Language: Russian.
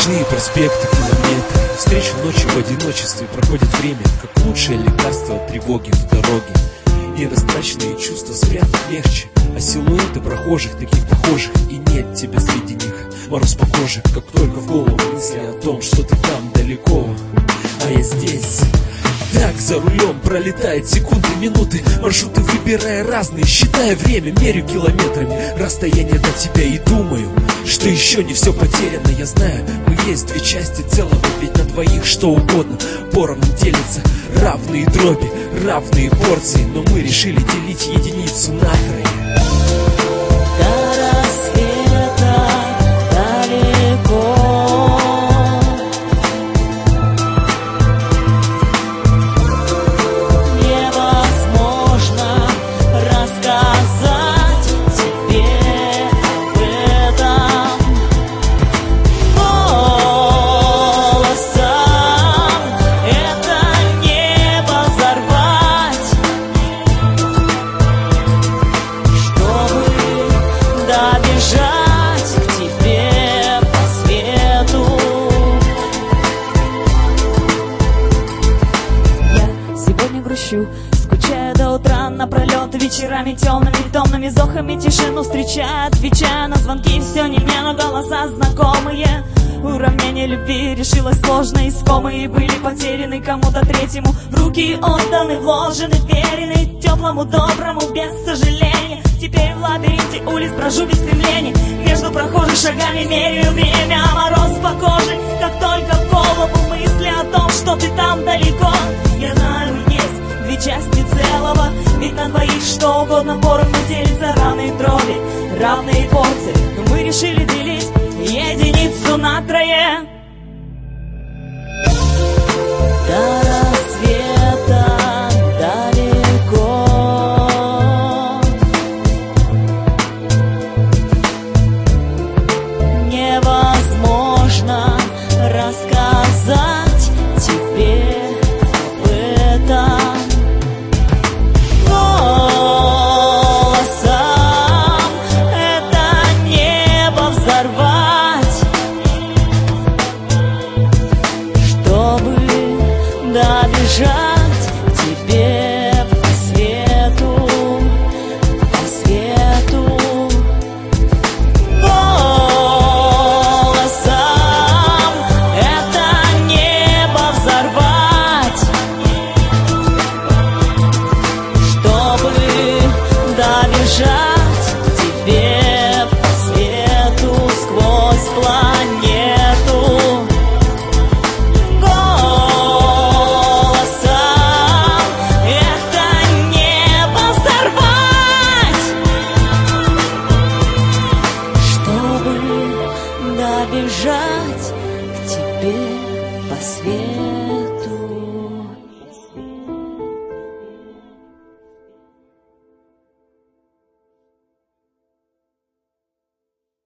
Ночные проспекты, километры, встречу ночью в одиночестве. Проходит время, как лучшее лекарство от тревоги в дороге. Нерастраченные чувства спрятать легче, а силуэты прохожих, таких похожих, и нет тебя среди них. Мороз по коже, как только в голову мысли о том, что ты там далеко, а я здесь. Так за рулем пролетают секунды, минуты, маршруты выбирая разные, считая время, мерю километрами расстояние до тебя и думаю, что еще не все потеряно. Я знаю, мы есть две части целого, ведь на двоих что угодно поровну делится. Равные дроби, равные порции, но мы решили делить единицу на трое. Скучаю до утра напролет, вечерами темными, томными вздохами тишину встречаю, отвечаю на звонки, все не мне, но голоса знакомые. Уравнение любви решилось сложно, искомые были потеряны кому-то третьему, в руки отданы, вложены, верены теплому, доброму, без сожаления. Теперь в лабиринте улиц брожу без стремлений, между прохожих шагами меряю время, а мороз по коже, как только в голову мысли о том, что ты там далеко. Я знаю, есть две части целого, ведь на двоих что угодно поровну делится. Равные дроби, равные порции, но мы решили делить единицу на трое. До рассвета далеко, невозможно рассказать тебе об этом голосом. Это небо взорвать, чтобы добежать к тебе по свету, по свету. Добежать к тебе по свету сквозь планету голосом. Это небо взорвать, чтобы добежать к тебе по свету.